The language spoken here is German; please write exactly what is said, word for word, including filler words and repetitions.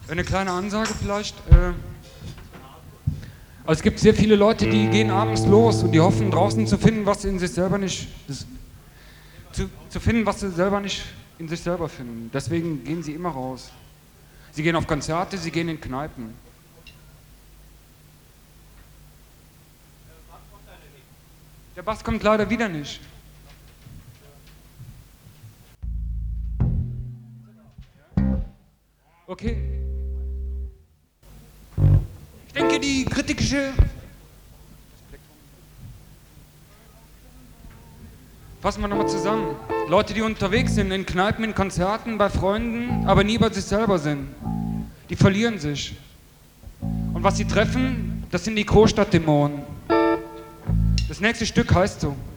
Eine kleine Ansage vielleicht. Äh, also es gibt sehr viele Leute, die gehen abends los und die hoffen draußen zu finden, was sie in sich selber nicht, das, zu, zu finden, was sie selber nicht in sich selber finden. Deswegen gehen sie immer raus. Sie gehen auf Konzerte, sie gehen in Kneipen. Der Bass kommt leider wieder nicht. Okay. Ich denke, die kritische... Fassen wir nochmal zusammen. Leute, die unterwegs sind, in Kneipen, in Konzerten, bei Freunden, aber nie bei sich selber sind. Die verlieren sich. Und was sie treffen, das sind die Großstadtdämonen. Das nächste Stück heißt so.